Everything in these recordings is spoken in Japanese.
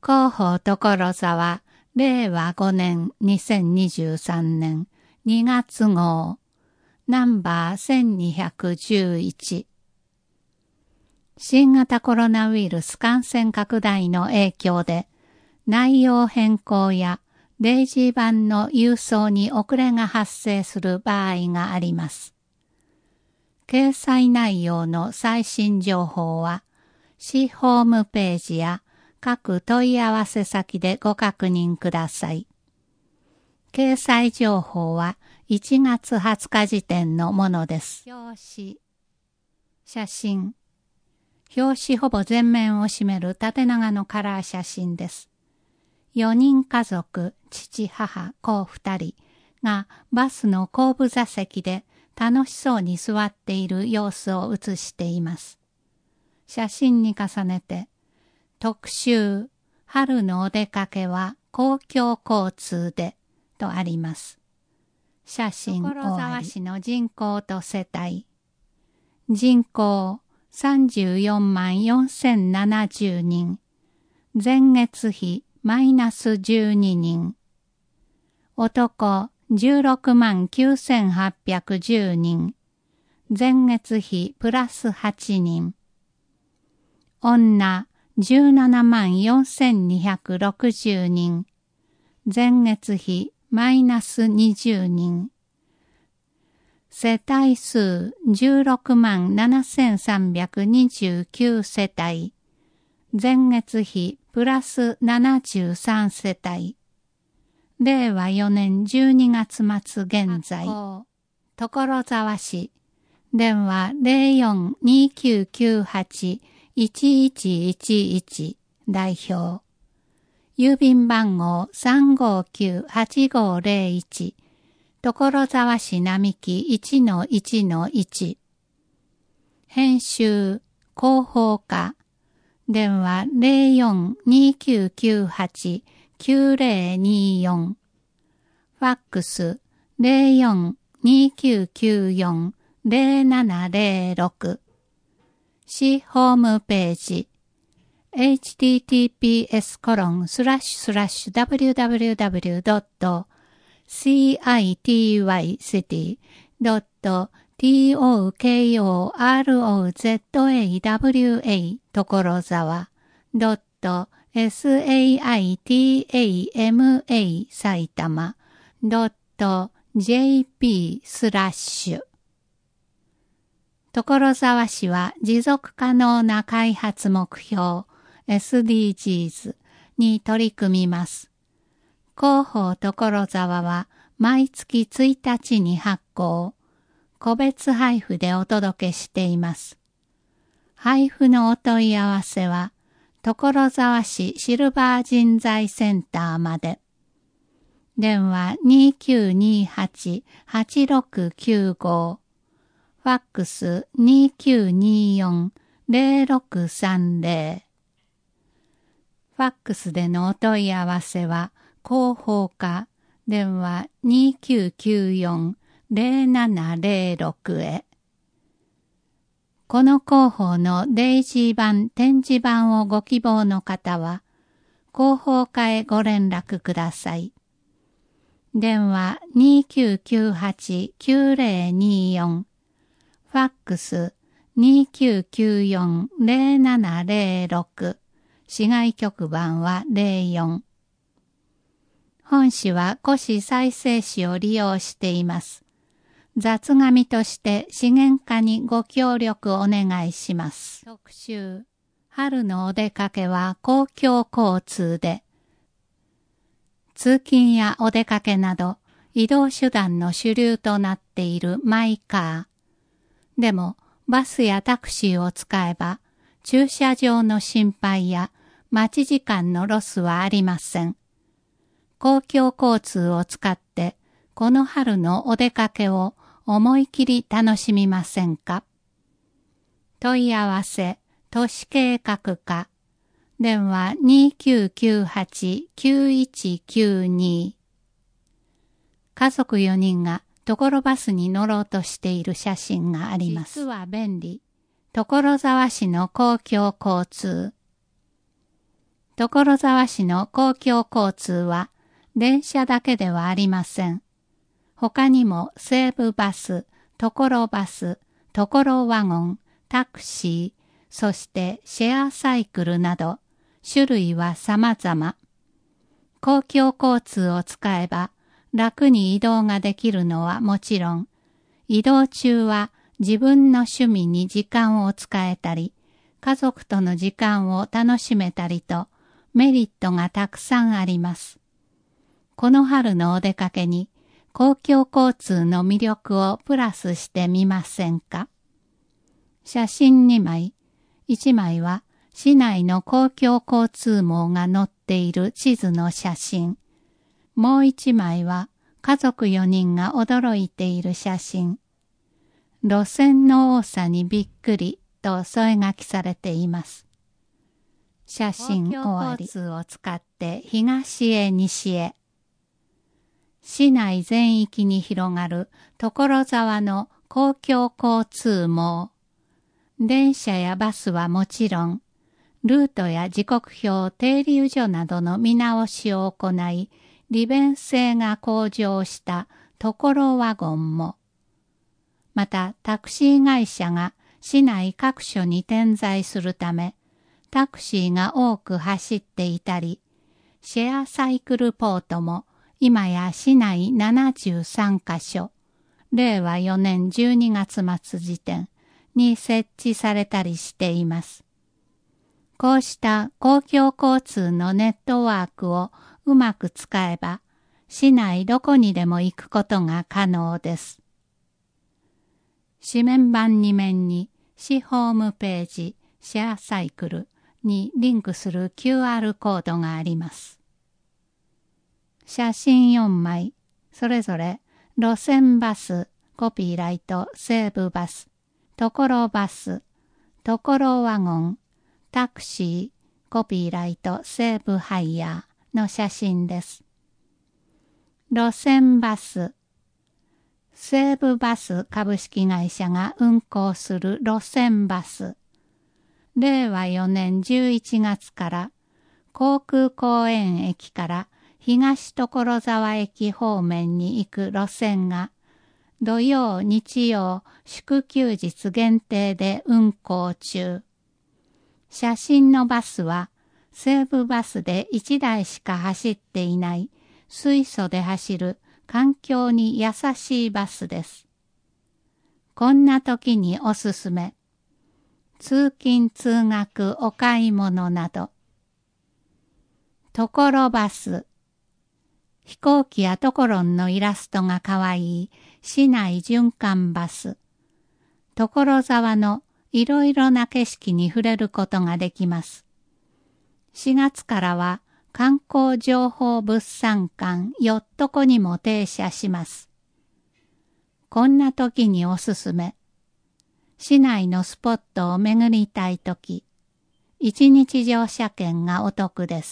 広報所沢、令和5年2023年2月号、ナンバー1211。新型コロナウイルス感染拡大の影響で、内容変更や例示板の郵送に遅れが発生する場合があります。掲載内容の最新情報は、市ホームページや各問い合わせ先でご確認ください。掲載情報は1月20日時点のものです。表紙、写真。表紙ほぼ全面を占める縦長のカラー写真です。4人家族、父、母、子2人がバスの後部座席で楽しそうに座っている様子を写しています。写真に重ねて、特集、春のお出かけは公共交通でとあります。写真所沢市の人口と世帯。人口34万4070人。前月比マイナス12人。男16万9810人。前月比プラス8人。女17万4260人。前月比マイナス20人。世帯数16万7329世帯。前月比プラス73世帯。令和4年12月末現在。所沢市。電話04-2998-1111代表。郵便番号359-8501。所沢市並木 1-1-1。編集、広報課。電話04-2998-9024。ファックス04-2994-0706。市ホームページ。https://www.citycity.tokorozawa .saitama 埼玉 .jp/ 所沢市は持続可能な開発目標 SDGs に取り組みます。広報所沢は毎月1日に発行、個別配布でお届けしています。配布のお問い合わせは、所沢市シルバー人材センターまで。電話2928-8695。ファックス2924-0630。ファックスでのお問い合わせは、広報課、電話2994-0706へ。この広報の例示板、展示板をご希望の方は、広報課へご連絡ください。電話2998-9024。ファックス2994-0706。市外局番は04。本市は古紙再生紙を利用しています。雑紙として資源課にご協力お願いします。特集、春のお出かけは公共交通で。通勤やお出かけなど移動手段の主流となっているマイカー。でもバスやタクシーを使えば駐車場の心配や待ち時間のロスはありません。公共交通を使ってこの春のお出かけを思い切り楽しみませんか？問い合わせ、都市計画課。電話2998-9192。家族4人が所バスに乗ろうとしている写真があります。実は便利。所沢市の公共交通。 所沢市の公共交通は電車だけではありません。他にも西武バス、所バス、所ワゴン、タクシー、そしてシェアサイクルなど種類は様々。公共交通を使えば楽に移動ができるのはもちろん、移動中は自分の趣味に時間を使えたり、家族との時間を楽しめたりとメリットがたくさんあります。この春のお出かけに公共交通の魅力をプラスしてみませんか？写真2枚。1枚は市内の公共交通網が載っている地図の写真。もう1枚は家族4人が驚いている写真。路線の多さにびっくりと添え書きされています。写真終わり。公共交通を使って東へ西へ。市内全域に広がる所沢の公共交通網。電車やバスはもちろん、ルートや時刻表、停留所などの見直しを行い、利便性が向上した所ワゴンも。またタクシー会社が市内各所に点在するため、タクシーが多く走っていたり、シェアサイクルポートも今や市内73カ所、令和4年12月末時点に設置されたりしています。こうした公共交通のネットワークをうまく使えば、市内どこにでも行くことが可能です。紙面版2面に市ホームページ、シェアサイクルにリンクする QR コードがあります。写真4枚、それぞれ路線バス、コピーライト、西武バス、所バス、所ワゴン、タクシー、コピーライト、西武ハイヤーの写真です。路線バス、西武バス株式会社が運行する路線バス。令和4年11月から航空公園駅から東所沢駅方面に行く路線が土曜、日曜、祝休日限定で運行中。写真のバスは西武バスで1台しか走っていない水素で走る環境に優しいバスです。こんな時におすすめ。通勤通学お買い物など。所バス。飛行機やトコロンのイラストがかわいい市内循環バス。所沢のいろいろな景色に触れることができます。4月からは観光情報物産館よっとこにも停車します。こんな時におすすめ。市内のスポットを巡りたいとき、1日乗車券がお得です。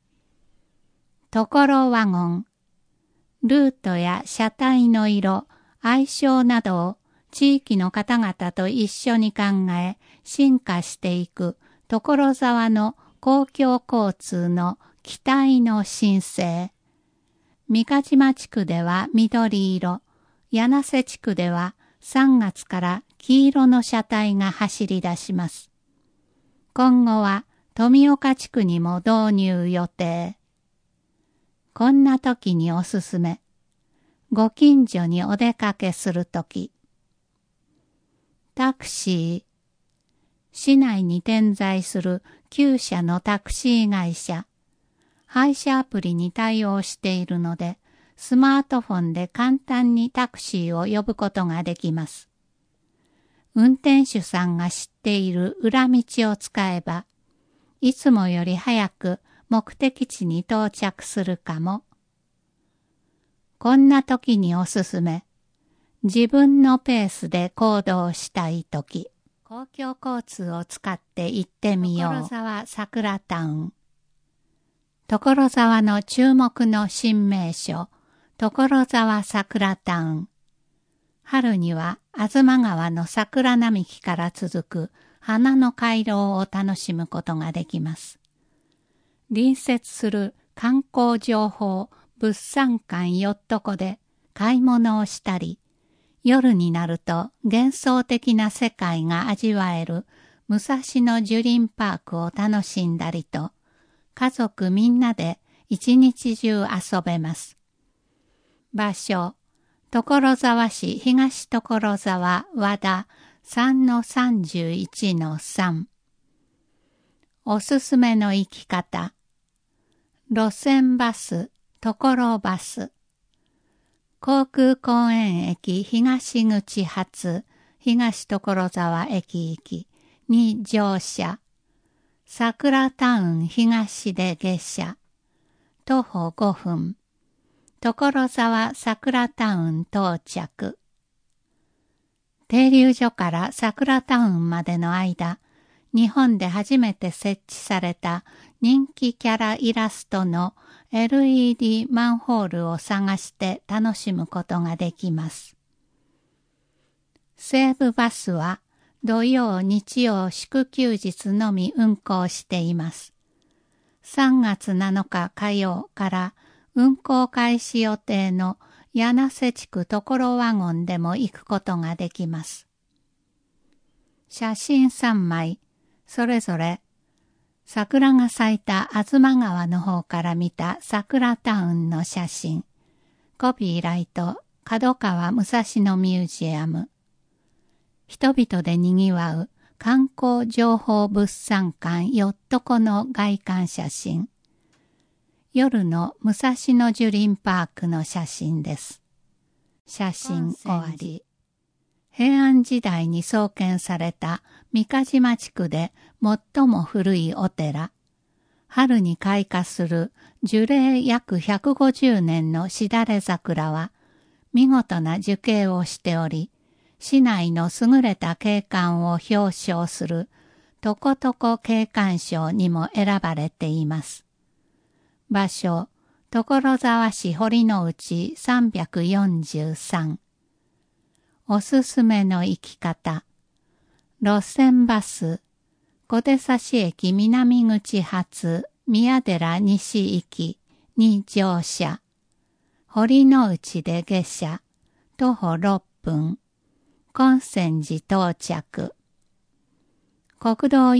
所ワゴン、ルートや車体の色、相性などを地域の方々と一緒に考え、進化していく所沢の公共交通の期待の新星。三ヶ島地区では緑色、柳瀬地区では3月から黄色の車体が走り出します。今後は富岡地区にも導入予定。こんな時におすすめ。ご近所にお出かけするとき。タクシー。市内に点在する9社のタクシー会社。配車アプリに対応しているので、スマートフォンで簡単にタクシーを呼ぶことができます。運転手さんが知っている裏道を使えば、いつもより早く目的地に到着するかも。こんな時におすすめ。自分のペースで行動したい時。公共交通を使って行ってみよう。所沢桜タウン。所沢の注目の新名所、所沢桜タウン。春には吾妻川の桜並木から続く花の回廊を楽しむことができます。 隣接する観光情報物産館よっとこで買い物をしたり、夜になると幻想的な世界が味わえる武蔵野樹林パークを楽しんだりと、家族みんなで一日中遊べます。場所、所沢市東所沢和田 3-31-3。おすすめの行き方。路線バス、所バス。航空公園駅東口発東所沢駅行きに乗車。桜タウン東で下車。徒歩5分。所沢桜タウン到着。停留所から桜タウンまでの間、日本で初めて設置された人気キャライラストの LED マンホールを探して楽しむことができます。西武バスは土曜、日曜、祝休日のみ運行しています。3月7日火曜から運行開始予定の柳瀬地区所ワゴンでも行くことができます。写真3枚、それぞれ桜が咲いた吾妻川の方から見た桜タウンの写真。コピーライト、角川武蔵野ミュージアム。人々で賑わう観光情報物産館よっとこの外観写真。夜の武蔵野樹林パークの写真です。写真終わり。平安時代に創建された三ヶ島地区で最も古いお寺。春に開花する樹齢約150年のしだれ桜は見事な樹形をしており、市内の優れた景観を表彰するとことこ景観賞にも選ばれています。場所、所沢市堀之内343。おすすめの行き方。路線バス、小手指駅南口発宮寺西行きに乗車。堀之内で下車。徒歩6分。金泉寺到着。国道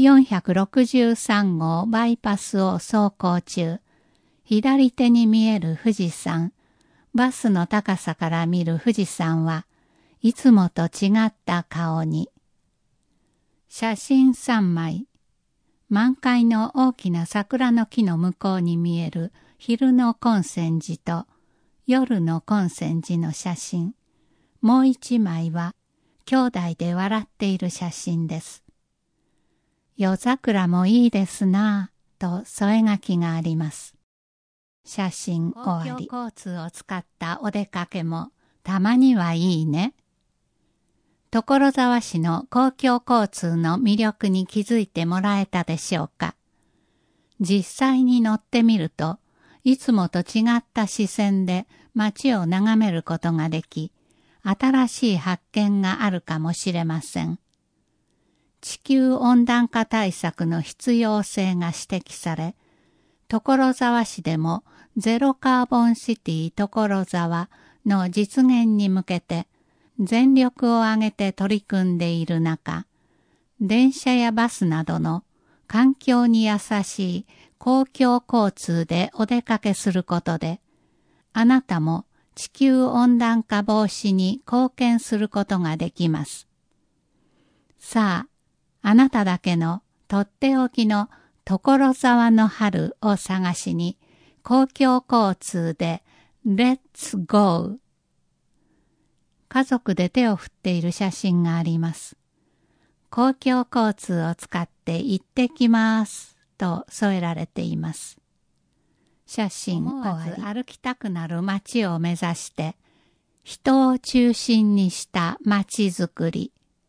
463号バイパスを走行中。左手に見える富士山。バスの高さから見る富士山はいつもと違った顔に。写真3枚。満開の大きな桜の木の向こうに見える昼の金泉寺と夜の金泉寺の写真。もう1枚は兄弟で笑っている写真です。夜桜もいいですなぁと添え書きがあります。写真終わり。公共交通を使ったお出かけもたまにはいいね。所沢市の公共交通の魅力に気づいてもらえたでしょうか。実際に乗ってみると、いつもと違った視線で街を眺めることができ、新しい発見があるかもしれません。地球温暖化対策の必要性が指摘され、所沢市でもゼロカーボンシティ所沢の実現に向けて全力を挙げて取り組んでいる中、電車やバスなどの環境に優しい公共交通でお出かけすることで、あなたも地球温暖化防止に貢献することができます。さあ、あなただけのとっておきの所沢の春を探しに、公共交通でレッツゴー。家族で手を振っている写真があります。公共交通を使って行ってきますと添えられています。写真終わり。歩きたくなる街を目指して、人を中心にした街づくり。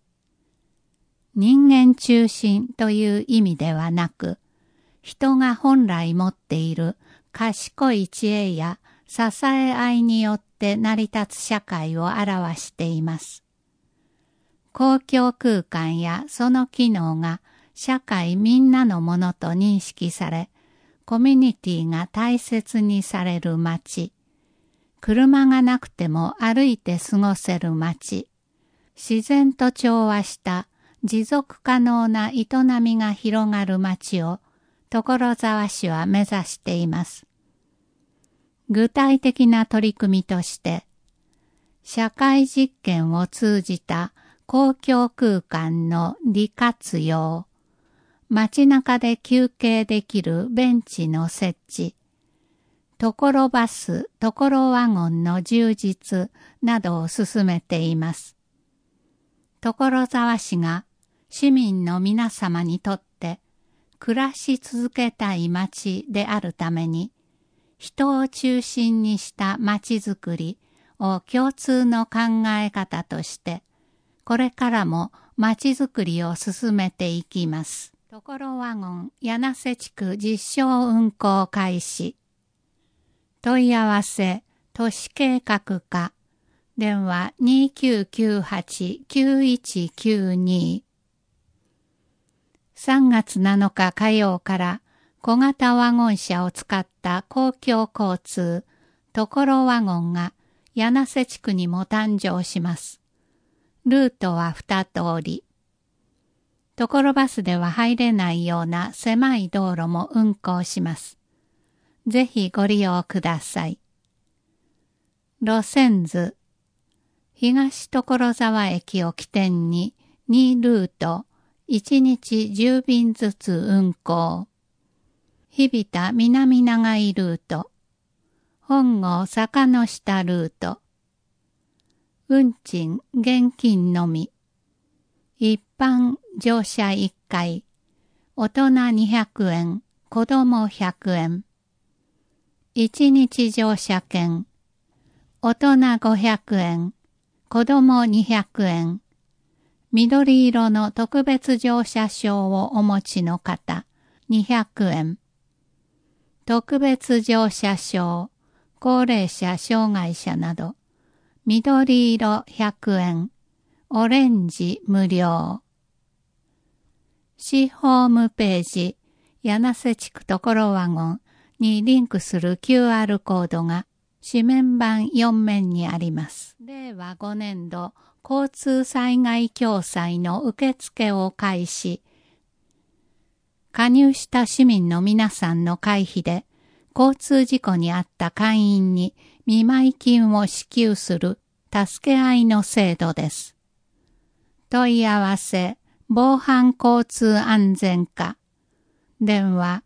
人間中心という意味ではなく、人が本来持っている賢い知恵や支え合いによって成り立つ社会を表しています。公共空間やその機能が社会みんなのものと認識され、 コミュニティが大切にされる街、車がなくても歩いて過ごせる街、自然と調和した持続可能な営みが広がる街を所沢市は目指しています。具体的な取り組みとして、社会実験を通じた公共空間の利活用、街中で休憩できるベンチの設置、所バス、所ワゴンの充実などを進めています。所沢市が市民の皆様にとって暮らし続けたい街であるために、人を中心にした街づくりを共通の考え方として、これからも街づくりを進めていきます。所ワゴン柳瀬地区実証運行開始。問い合わせ、都市計画課、電話 2998-9192。3月7日火曜から小型ワゴン車を使った公共交通、所ワゴンが柳瀬地区にも誕生します。ルートは2通り。所バスでは入れないような狭い道路も運行します。ぜひご利用ください。路線図。東所沢駅を起点に2ルート、1日10便ずつ運行。日比田南長井ルート。本郷坂の下ルート。運賃現金のみ。一般乗車1回。大人200円、子供100円。1日乗車券。大人500円、子供200円。緑色の特別乗車証をお持ちの方、200円。特別乗車証、高齢者、障害者など、緑色100円、オレンジ無料。市ホームページ、柳瀬地区所ワゴンにリンクする QR コードが紙面版4面にあります。令和5年度交通災害共済の受付を開始。加入した市民の皆さんの会費で、交通事故に遭った会員に見舞金を支給する助け合いの制度です。問い合わせ、防犯交通安全課。電話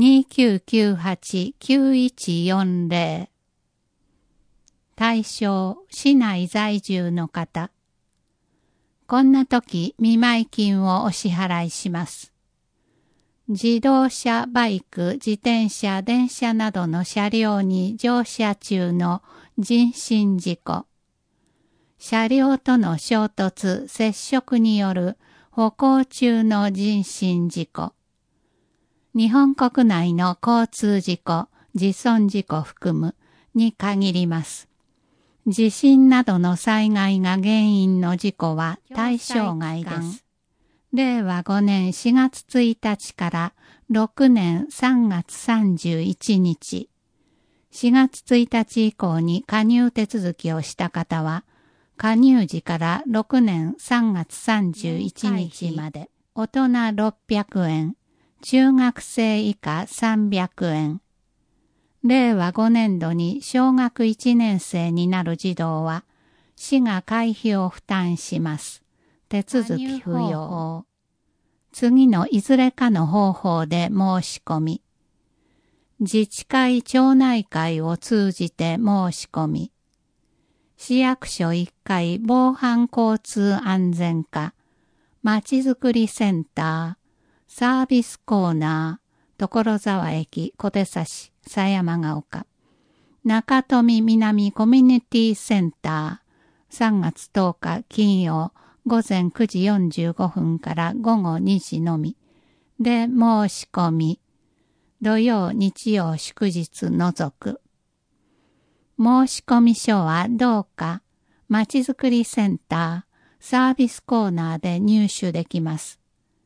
2998-9140。対象、市内在住の方。こんな時、見舞金をお支払いします。自動車、バイク、自転車、電車などの車両に乗車中の人身事故。車両との衝突、接触による歩行中の人身事故。日本国内の交通事故、自損事故含むに限ります。地震などの災害が原因の事故は対象外です。令和5年4月1日から6年3月31日。4月1日以降に加入手続きをした方は、加入時から6年3月31日まで、大人600円、中学生以下300円。令和5年度に小学1年生になる児童は、市が会費を負担します。手続き不要。次のいずれかの方法で申し込み。自治会町内会を通じて申し込み。市役所1階防犯交通安全課、まちづくりセンター、サービスコーナー、所沢駅、小手指、狭山ヶ丘、中富南コミュニティセンター、3月10日金曜、午前9時45分から午後2時のみで申し込み、土曜日曜祝日除く。申込書はどうかまちづくりセンターサービスコーナーで入手できます。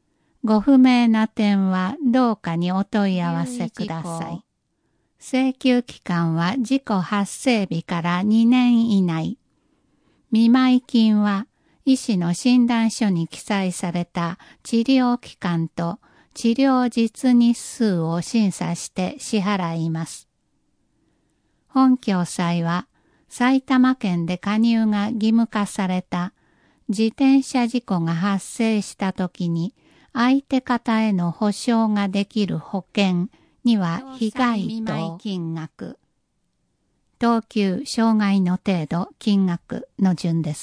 ご不明な点はどうかにお問い合わせください。請求期間は事故発生日から2年以内。見舞金は医師の診断書に記載された治療期間と治療実日数を審査して支払います。本共済は埼玉県で加入が義務化された自転車事故が発生したときに相手方への補償ができる保険には被害と金額、等級障害の程度金額の順です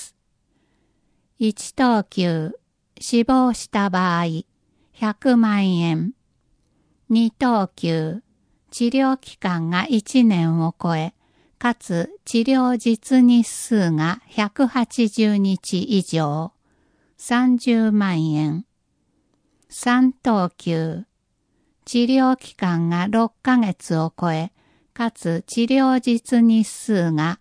。1等級死亡した場合100万円。2等級治療期間が1年を超え、かつ治療実日数が180日以上、30万円。3等級治療期間が6ヶ月を超え、かつ治療実日数が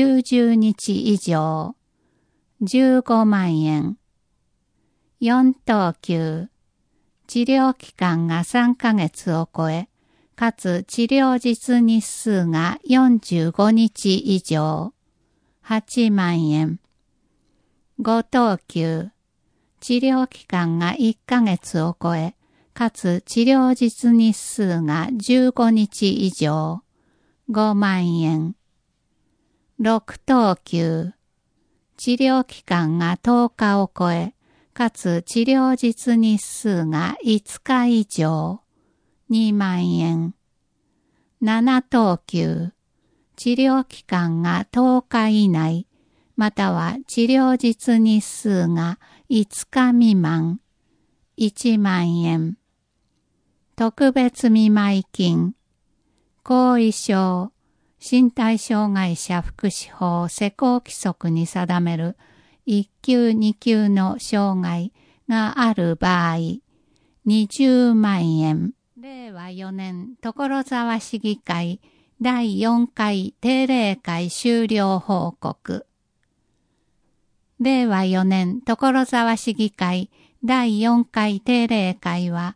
90日以上、15万円。4等級治療期間が3ヶ月を超え、かつ治療実日数が45日以上、8万円。5等級治療期間が1ヶ月を超え、かつ治療実日数が15日以上、5万円。6等級治療期間が10日を超え、かつ治療実日数が5日以上、2万円。7等級治療期間が10日以内、または治療実日数が5日未満、1万円。特別見舞金、後遺症、身体障害者福祉法施行規則に定める1級2級の障害がある場合、20万円。令和4年所沢市議会第4回定例会終了報告。令和4年所沢市議会第4回定例会は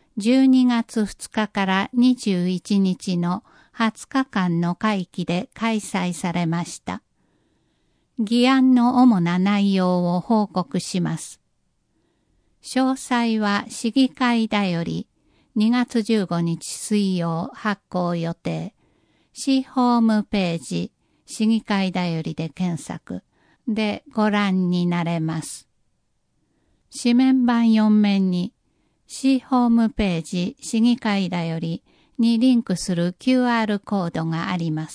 12月2日から21日の20日間の会期で開催されました。議案の主な内容を報告します。詳細は市議会だより2月15日水曜発行予定。市ホームページ、市議会だよりで検索でご覧になれます。紙面板4面に市ホームページ、市議会だよりにリンクする QR コードがあります。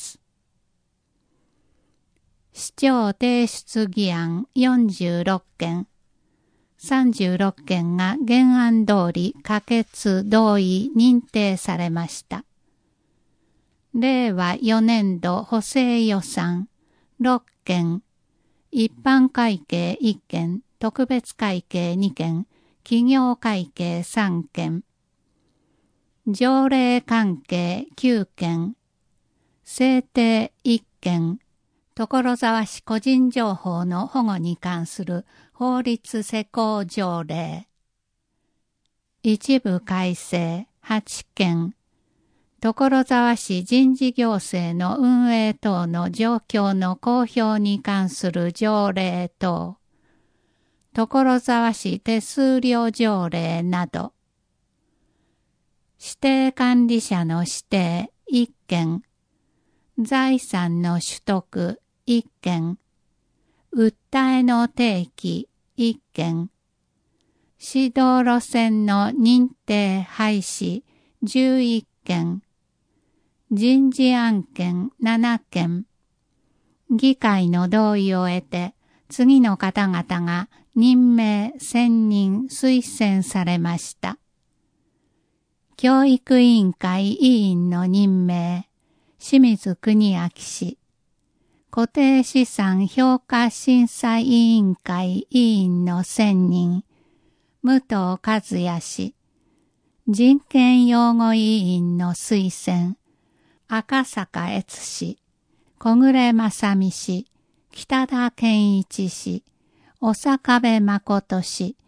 市長提出議案46件。36件が原案通り可決同意認定されました。令和4年度補正予算6件、一般会計1件、特別会計2件、企業会計3件、条例関係9件、制定1件、所沢市個人情報の保護に関する法律施行条例。一部改正8件。所沢市人事行政の運営等の状況の公表に関する条例等。所沢市手数料条例など。指定管理者の指定1件。財産の取得1件。訴えの提起1件。市道路線の認定廃止11件。人事案件7件。議会の同意を得て、次の方々が任命選任推薦されました。教育委員会委員の任命、清水国明氏。固定資産評価審査委員会委員の選任、武藤和也氏。人権擁護委員の推薦、赤坂悦氏、小暮正美氏、北田健一氏、小坂部誠氏、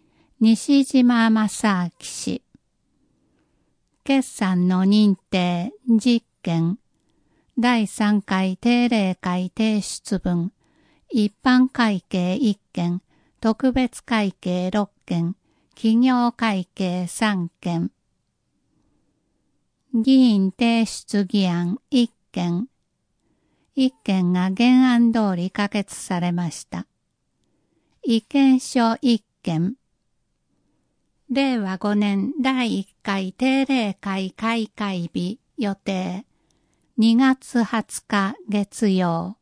西島正明氏。決算の認定、実験。第3回定例会提出分。一般会計1件、特別会計6件、企業会計3件。議員提出議案1件。1件が原案通り可決されました。意見書1件。令和5年第1回定例会開会日予定。2月20日月曜。